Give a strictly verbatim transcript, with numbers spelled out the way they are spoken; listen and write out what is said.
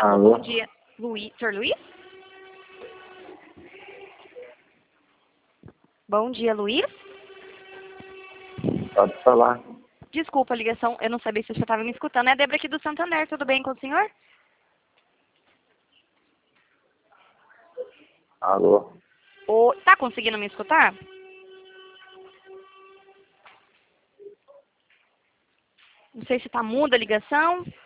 Alô? Bom dia. Luiz, senhor Luiz? Bom dia, Luiz. Pode falar. Desculpa a ligação, eu não sabia se você estava me escutando. É a Débora aqui do Santander, tudo bem com o senhor? Alô? O... Tá conseguindo me escutar? Não sei se tá muda a ligação.